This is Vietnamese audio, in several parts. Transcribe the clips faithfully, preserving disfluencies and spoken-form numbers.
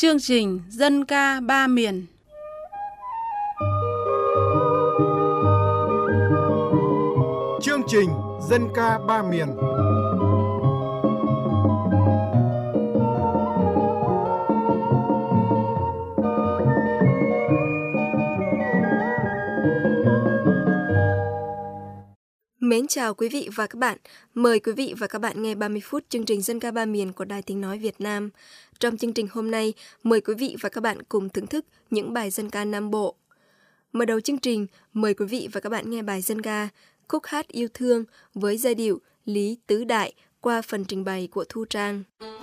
Chương trình Dân ca ba miền. Chương trình Dân ca ba miền. Mến chào quý vị và các bạn. Mời quý vị và các bạn nghe ba mươi phút chương trình Dân ca ba miền của Đài Tiếng nói Việt Nam. Trong chương trình hôm nay, mời quý vị và các bạn cùng thưởng thức những bài dân ca Nam Bộ. Mở đầu chương trình, mời quý vị và các bạn nghe bài dân ca Khúc hát yêu thương với giai điệu Lý Tứ Đại qua phần trình bày của Thu Trang.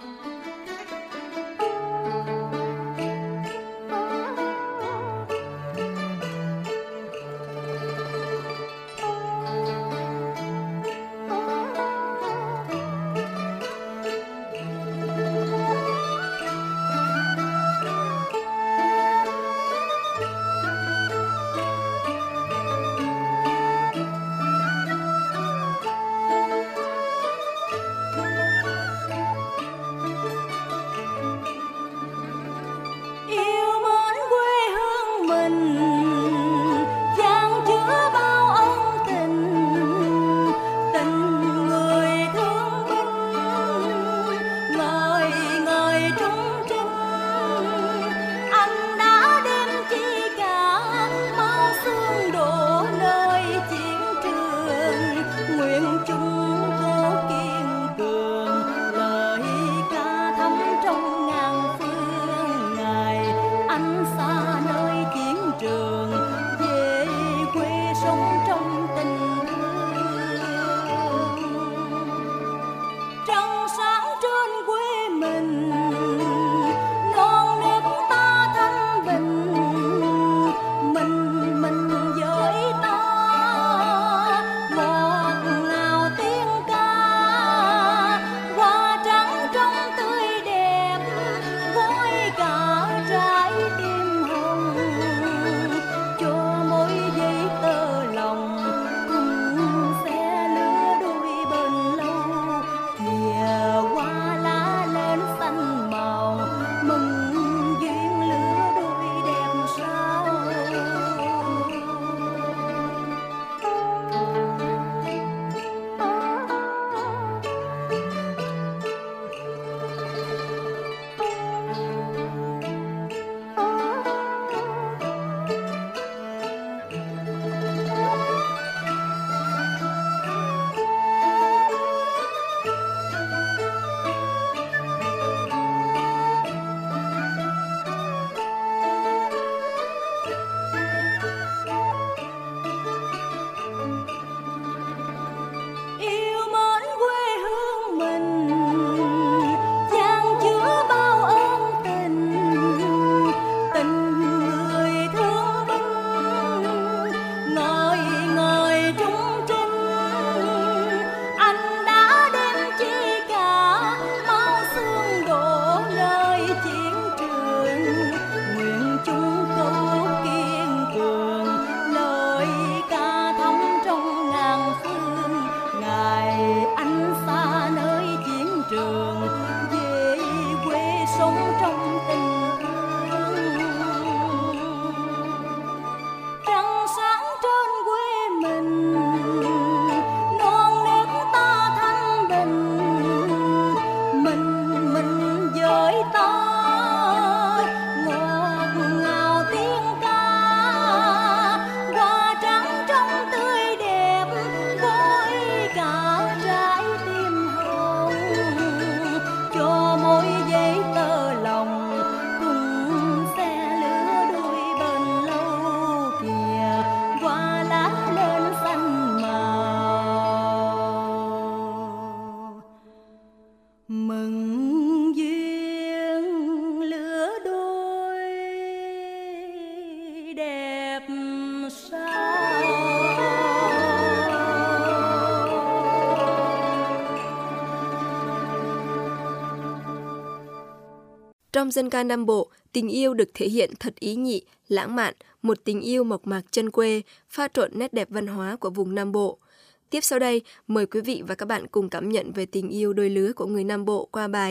Trong dân ca Nam Bộ, tình yêu được thể hiện thật ý nhị, lãng mạn, một tình yêu mộc mạc chân quê, pha trộn nét đẹp văn hóa của vùng Nam Bộ. Tiếp sau đây, mời quý vị và các bạn cùng cảm nhận về tình yêu đôi lứa của người Nam Bộ qua bài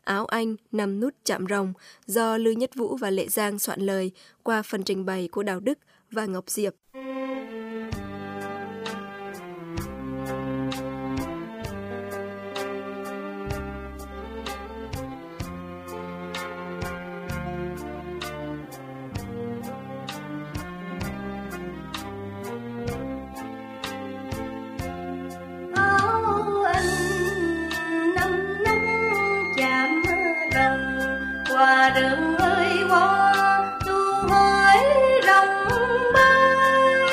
Áo Anh nằm nút chạm rồng do Lưu Nhất Vũ và Lệ Giang soạn lời qua phần trình bày của Đào Đức và Ngọc Diệp. Qua đường ơi qua tu hỡi rồng bay,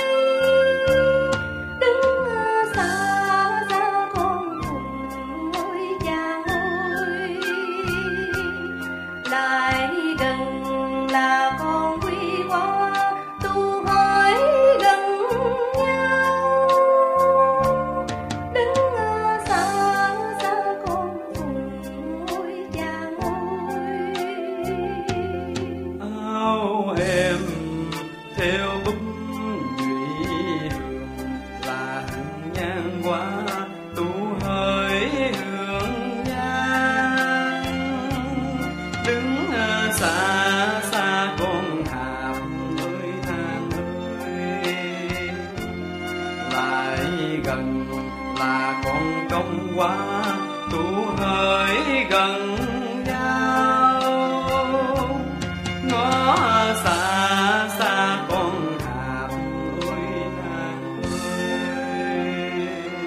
đứng xa xa con cùng ngôi cha ngôi, lại gần là con quy qua tu hỡi gần nhau, đứng xa xa con cùng ngôi cha ngôi. Áo em theo búp nhụy hương là hương nhan qua tu hỡi hương nhan, đứng xa xa con hạp ơi than ơi, lại gần là con công qua tu hỡi gần nhau, ngó xa xa con hạp ơi nàng ơi.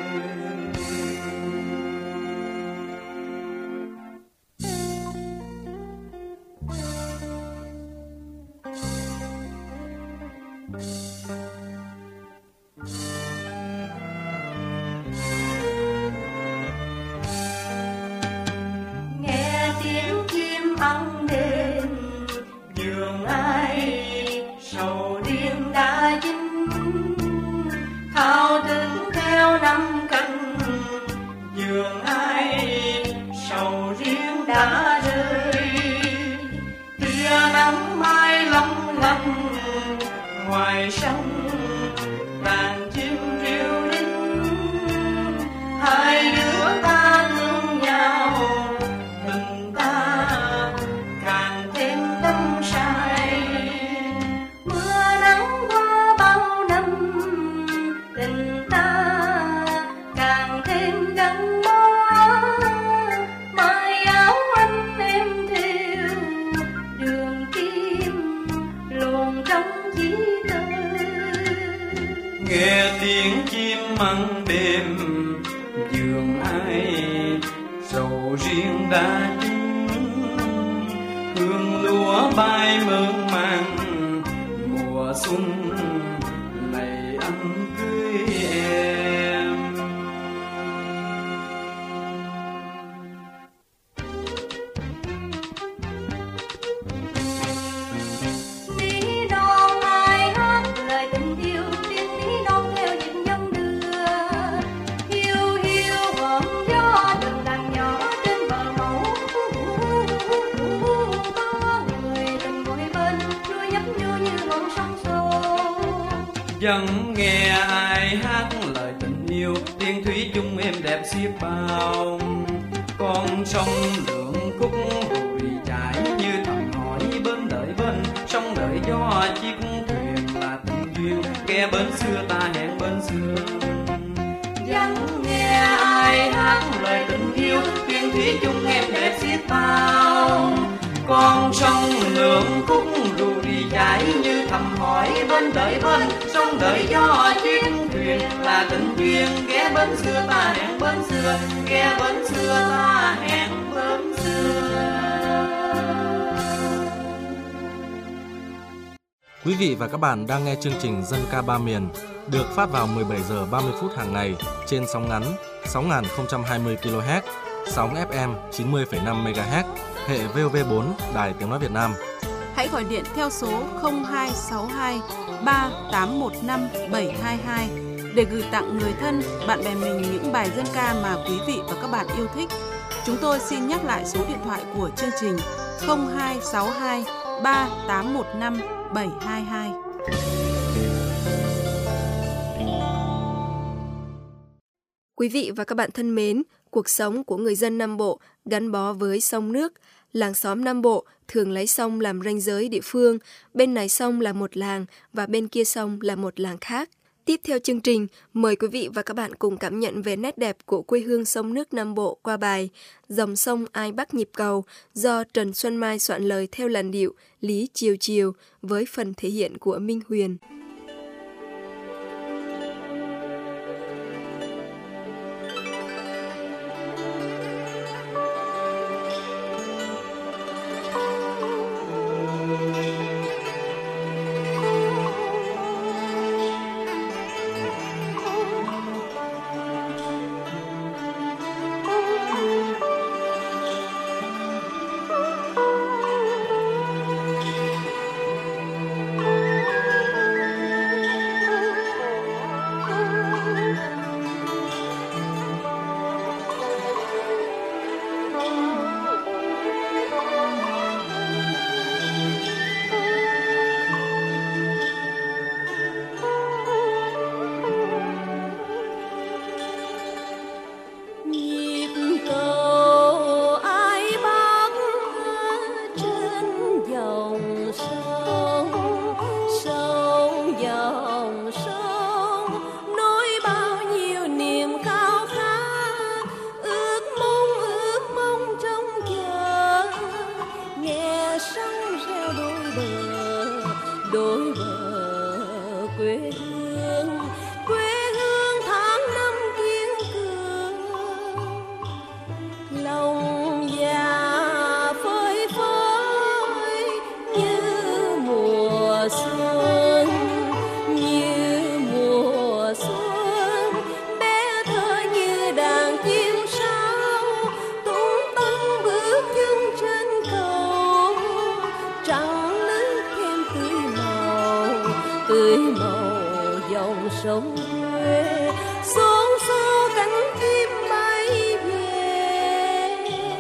Nghe tiếng chim ăn đêm giường ai sầu riêng đã chín, thao thức theo năm canh giường ai sầu riêng đã rơi, tia nắng mai long lanh ngoài sông đàn chim ríu rít, hai đứa ta thương nhau tình ta càng thêm đắm say, mưa nắng qua bao năm tình ta càng thêm gắn bó, mái áo anh em theo đường kim luồn trong chí thơ. Nghe tiếng chim ăn đêm giường ai sầu riêng đã chín, hương lúa bay mơn man mùa xuân này anh cưới em. Ní non ai hát lời tình yêu, tiếng ní non theo nhịp dòng đưa, hiu hiu gọn gió từng đàn nhỏ trên bờ mẫu. Có người tình ngồi bên đuôi nhấp nhô như ngọn sóng xô. Vẫn nghe ai hát lời tình yêu, tiếng thủy chung êm đẹp xiết bao, con sông lượng khúc hồi chảy như thầm hỏi bên đợi bên, sông đợi gió chiếc thuyền là tình duyên, ghé bên xưa ta hẹn bên xưa. Vẫn nghe ai hát lời tình yêu, tiếng thủy chung êm đẹp xiết bao, Con sông lượng khúc rùi chảy như thầm hỏi bên đợi bên, sông đợi gió chuyến thuyền là tình duyên, ghé bên xưa ta hẹn bên xưa, ghé bên xưa ta hẹn bên xưa. Quý vị và các bạn đang nghe chương trình Dân ca ba miền được phát vào mười bảy giờ ba mươi phút hàng ngày trên sóng ngắn sáu nghìn không trăm hai mươi ki lô héc, sóng ép em chín mươi phẩy năm mê ga héc, hệ vê o vê bốn, Đài Tiếng nói Việt Nam. Hãy gọi điện theo số không hai sáu hai ba tám một năm bảy hai hai để gửi tặng người thân, bạn bè mình những bài dân ca mà quý vị và các bạn yêu thích. Chúng tôi xin nhắc lại số điện thoại của chương trình không hai sáu hai ba tám một năm bảy hai hai. Quý vị và các bạn thân mến, Cuộc sống của người dân Nam Bộ gắn bó với sông nước. Làng xóm Nam Bộ thường lấy sông làm ranh giới địa phương, bên này sông là một làng và bên kia sông là một làng khác. Tiếp theo chương trình, mời quý vị và các bạn cùng cảm nhận về nét đẹp của quê hương sông nước Nam Bộ qua bài Dòng sông ai bắt nhịp cầu do Trần Xuân Mai soạn lời theo làn điệu Lý Chiều Chiều với phần thể hiện của Minh Huyền. tươi màu dòng sông quê xôn xao cánh chim bay về.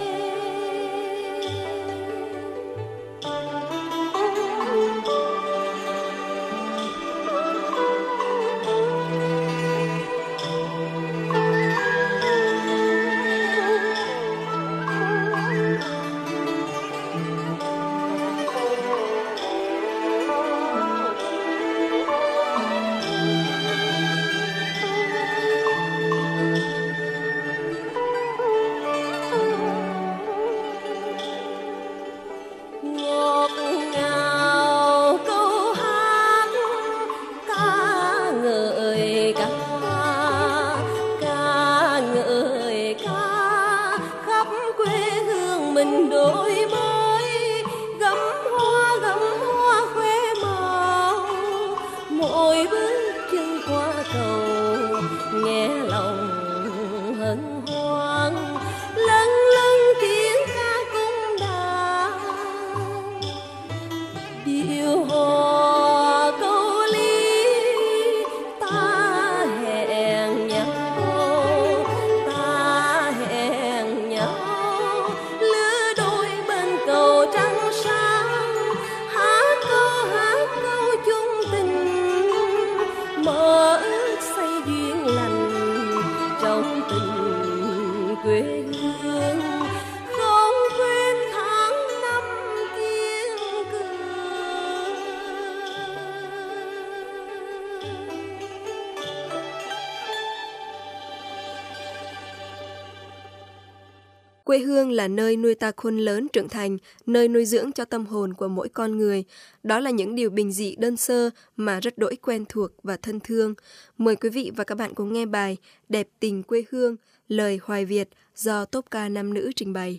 Quê hương là nơi nuôi ta khôn lớn trưởng thành, nơi nuôi dưỡng cho tâm hồn của mỗi con người. Đó là những điều bình dị đơn sơ mà rất đỗi quen thuộc và thân thương. Mời quý vị và các bạn cùng nghe bài Đẹp tình quê hương, lời Hoài Việt do tốp ca nam nữ trình bày.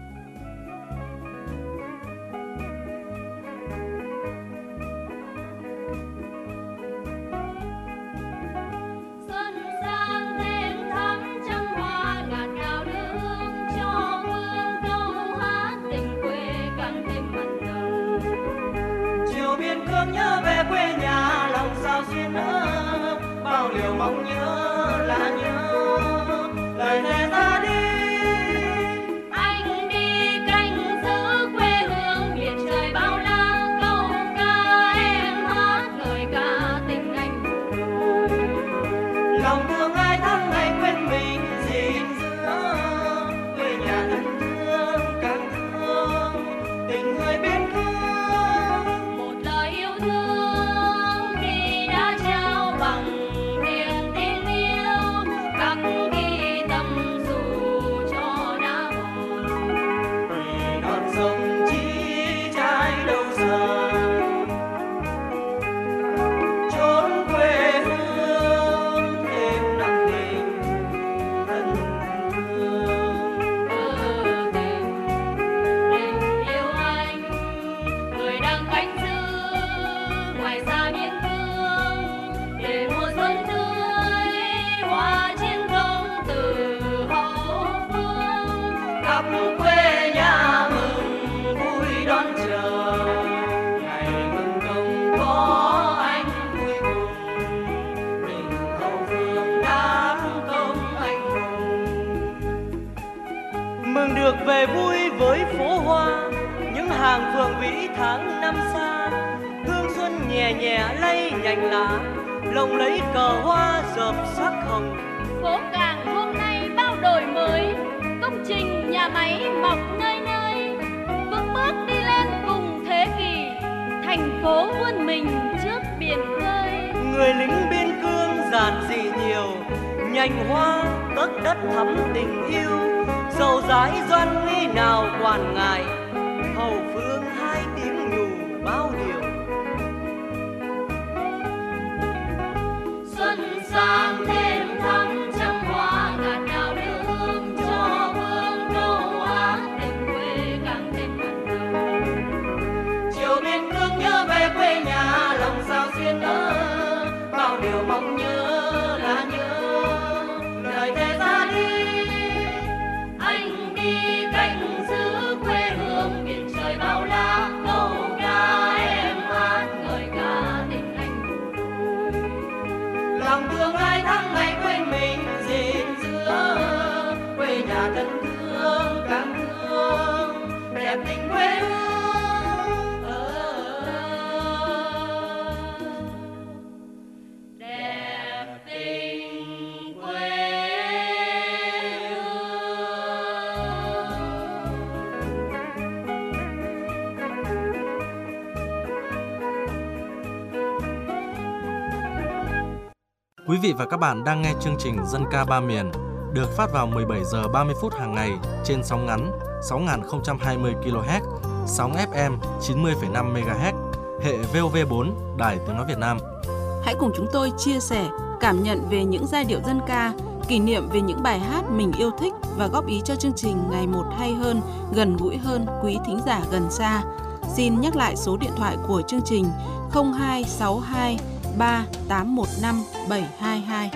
Nhớ về quê nhà lòng sao xuyên nỡ, bao điều mong nhớ là nhớ lời thề ta đi. Anh đi canh giữ quê hương biển trời bao la, câu ca em hát lời ca tình anh. Lòng thương ai thắm hay quên mình gìn giữ tháng năm xa. Hương xuân nhẹ nhẹ lay nhành lá, lồng lấy cờ hoa rợp sắc hồng. Phố Cảng hôm nay bao đổi mới, công trình nhà máy mọc nơi nơi, vững bước đi lên cùng thế kỷ, thành phố vươn mình trước biển khơi. Người lính biên cương giản dị nhiều, nhành hoa tấc đất thắm tình yêu, dầu dãi doan nghi nào quản ngại, hậu phương hai tiếng nhủ bao điều. Xuân sang thêm thắm trăm hoa ngạt ngào đưa hương cho vương châu Á, tình quê càng thêm mặn nồng. Chiều biên cương nhớ về quê nhà, lòng sao xuyên nỡ, bao điều mong nhớ là nhớ lời thề ra đi. Anh đi canh giữ quê hương biển trời bao la, câu ca em hát ngợi ca tình anh buồn vui. Lòng thương hai tháng ngày quên mình gìn giữ, quê nhà thân thương càng thương đẹp tình quê hương. Đẹp tình quê Quý vị và các bạn đang nghe chương trình Dân ca ba miền được phát vào mười bảy giờ ba mươi phút hàng ngày trên sóng ngắn sáu nghìn không trăm hai mươi ki lô héc, sóng ép em chín mươi phẩy năm mê ga héc, hệ vê o vê bốn, Đài Tiếng nói Việt Nam. Hãy cùng chúng tôi chia sẻ, cảm nhận về những giai điệu dân ca, kỷ niệm về những bài hát mình yêu thích và góp ý cho chương trình ngày một hay hơn, gần gũi hơn quý thính giả gần xa. Xin nhắc lại số điện thoại của chương trình không hai sáu hai ba tám một năm bảy hai hai.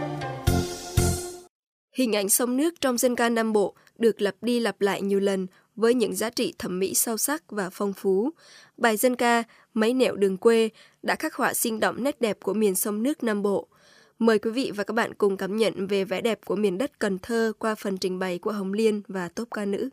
Hình ảnh sông nước trong dân ca Nam Bộ được lặp đi lặp lại nhiều lần với những giá trị thẩm mỹ sâu sắc và phong phú. Bài dân ca Mấy nẻo đường quê đã khắc họa sinh động nét đẹp của miền sông nước Nam Bộ. Mời quý vị và các bạn cùng cảm nhận về vẻ đẹp của miền đất Cần Thơ qua phần trình bày của Hồng Liên và tốp ca nữ.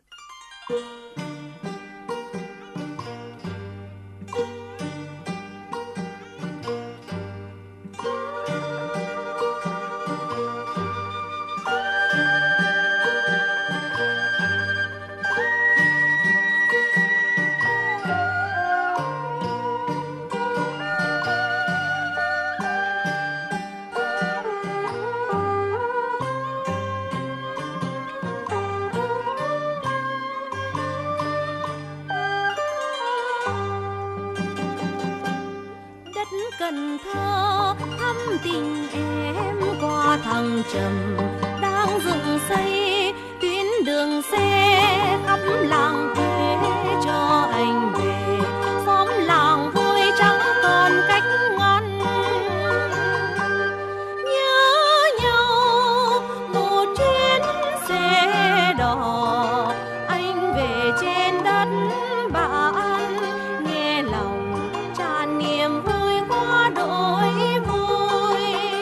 Cần Thơ thắm tình em qua thăng trầm đang dựng xây tuyến đường xe khắp làng quê cho anh về xóm làng vui chẳng còn cách ngăn. Nhớ nhau một chuyến xe đò anh về trên đất bạn, nghe lòng tràn niềm vui đổi vui.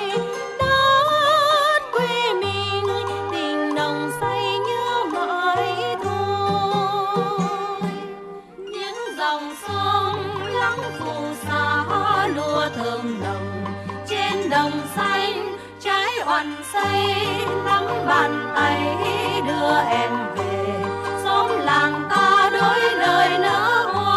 Đất quê mình tình nồng say nhớ mãi thôi. những dòng sông lắng phù sa lúa thơm nồng, trên đồng xanh trái oằn say nắm bàn tay đưa em về xóm làng ta đôi lời nở hoa.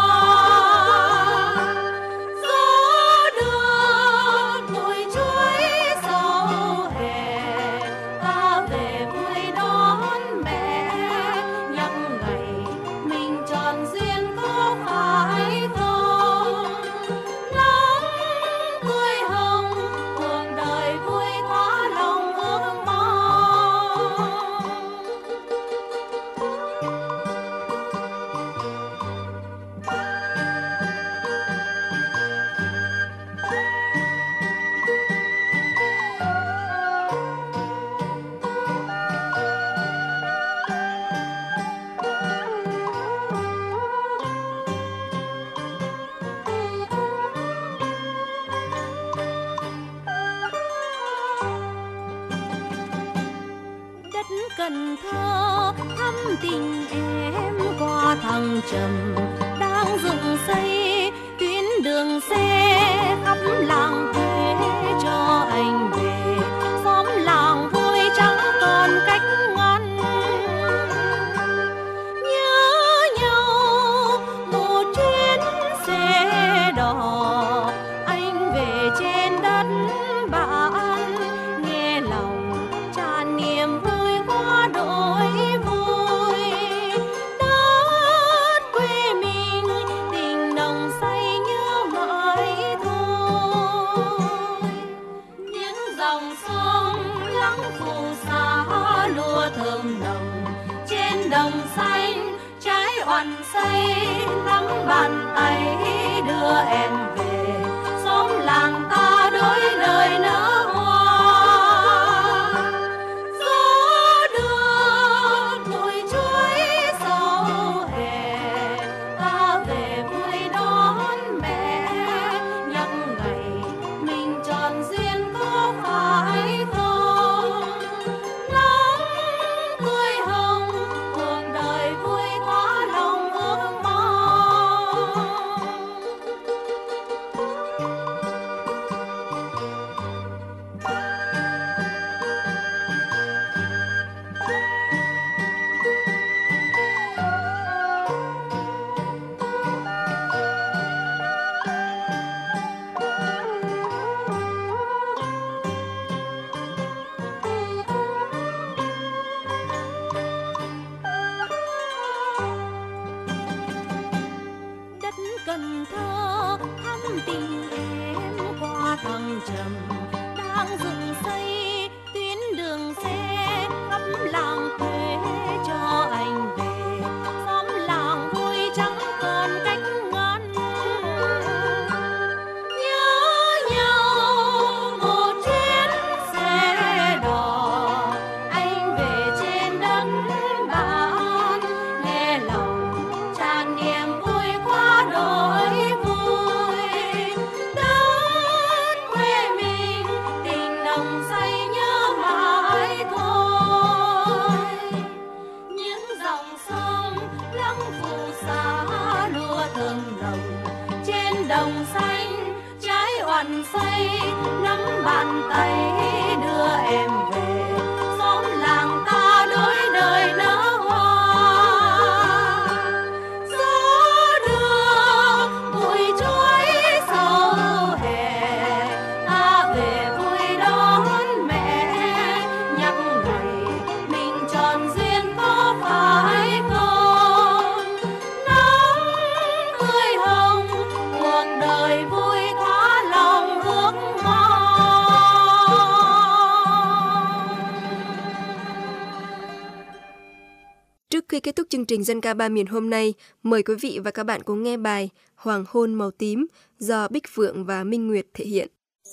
Cần Thơ thắm tình em qua thăng trầm đang dựng xây làng quê cho anh về, xóm làng vui chẳng còn cách ngăn. Nhớ nhau một chuyến xe đò, anh về trên đất bạn, nghe lòng tràn niềm vui qua đổi vui. Đất quê mình tình nồng say nhớ mãi thôi. Những dòng sông lắng phù sa lúa thơm nồng, trên đồng xanh trái oằn say nắm bàn tay đưa em về, xóm làng ta đổi đời nở hoa. Gió đưa bụi chuối sau hè, ta về vui đón mẹ, nhắc ngày mình tròn duyên có phải không? Nắng tươi hồng cuộc đời vui quá lòng ước mong. Đất Cần Thơ thắm tình em qua thăng trầm, đang dựng xây tuyến đường xe khắp làng quê cho anh về, xóm làng vui chẳng còn cách ngăn. Nhớ nhau một chuyến xe đò, anh về trên đất bạn, nghe lòng tràn niềm vui qua đổi vui. Đất quê mình tình nồng say nhớ mãi thôi. Những dòng sông lắng phù sa lúa thơm nồng, trên đồng xanh trái oằn say nắm bàn tay đưa em về, xóm làng ta đổi đời nở hoa. Gió đưa bụi chuối sau hè, ta về vui đón mẹ, nhắc ngày mình tròn duyên có phải không? Nắng tươi hồng cuộc đời vui quá lòng ước mong. Trước khi kết thúc chương trình Dân ca ba miền hôm nay, mời quý vị và các bạn cùng nghe bài Hoàng hôn màu tím do Bích Phượng và Minh Nguyệt thể hiện.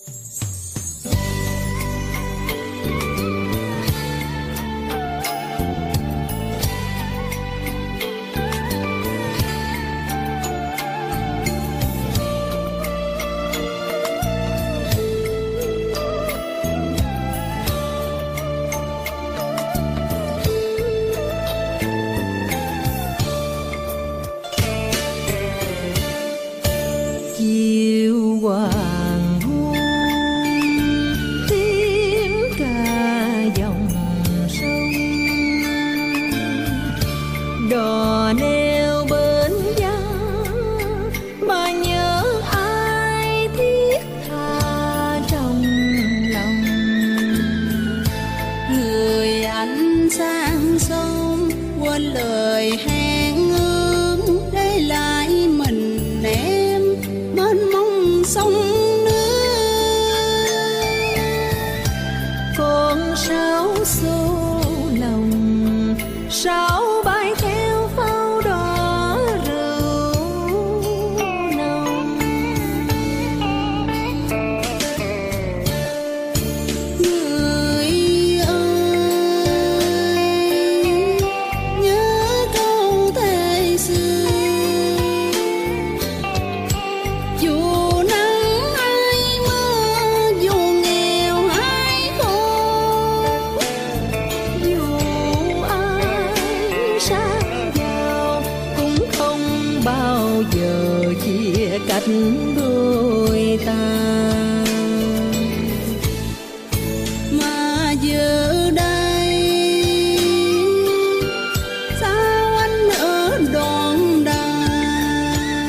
Chiều hoàng hôn tiếng ca dòng sông, đò neo bến giá mà nhớ ai thiết tha trong lòng. Người anh sang sông quên lời hẹn ước, để lại mình em mênh mông sông nước. Con sáo xô lòng sáo bay theo pháo đỏ rượu nồng. Người ơi nhớ câu thề xưa, dù nắng hay mưa, dù nghèo hay khổ, dù ai sát vào cũng không bao giờ chia cách đôi đôi ta. Mà giờ đây sao anh ở đoạn đàn,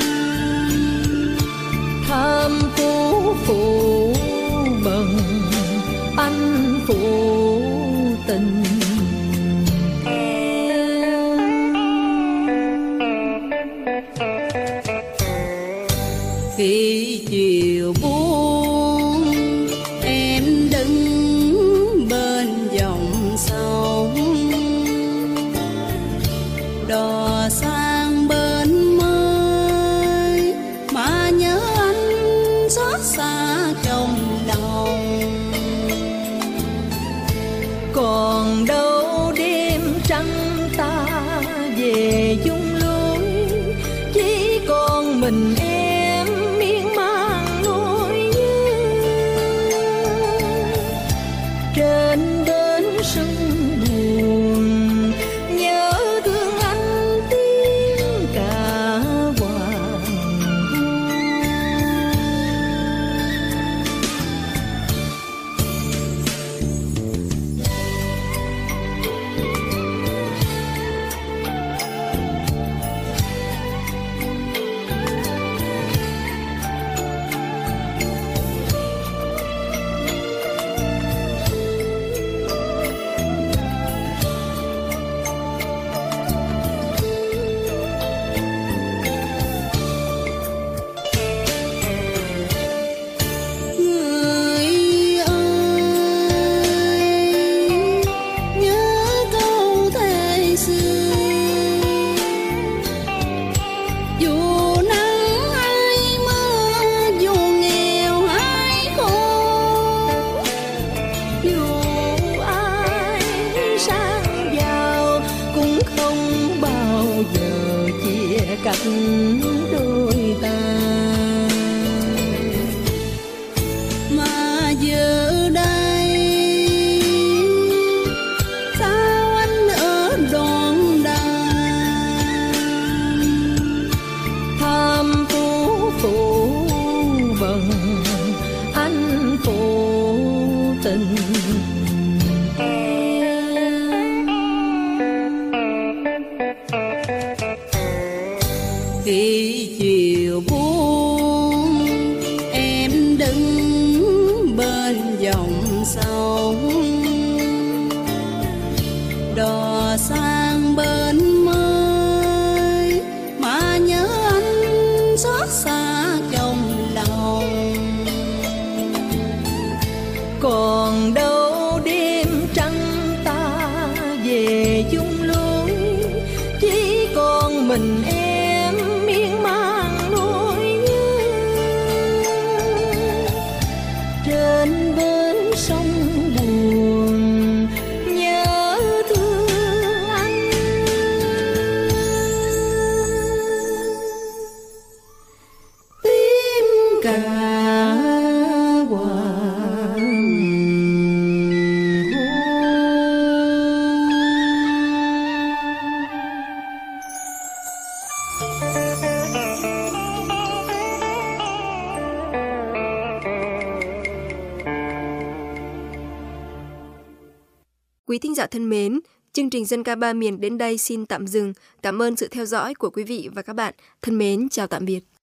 Thăm phố phủ bần anh phụ tình. khi chiều buông em đứng bên dòng sông, đò sang bên mới mà nhớ anh xót xa trong lòng. Còn đâu đêm trăng ta về dung lối, chỉ còn mình em miên man nỗi nhớ. Trên bến sông buồn nhớ thương anh tiếng cả hoàng hôn. Người ơi nhớ câu thề xưa, dù nắng hay mưa, dù nghèo hay khổ, Dù ai sang giàu cũng không bao giờ chia cắt đôi ta. mà giờ đây sao anh ở đoạn đàn, Tham phú phụ bần anh phụ tình. khi chiều buông em đứng bên dòng sông, đò sang bên mới mà nhớ anh xót xa trong lòng. Còn đâu đêm trăng ta về chung lối, chỉ còn mình em miên man nỗi nhớ. Trên bến sông buồn nhớ thương anh. Tím cả hoàng Quý thính giả thân mến, chương trình Dân ca ba miền đến đây xin tạm dừng. Cảm ơn sự theo dõi của quý vị và các bạn. Thân mến, chào tạm biệt.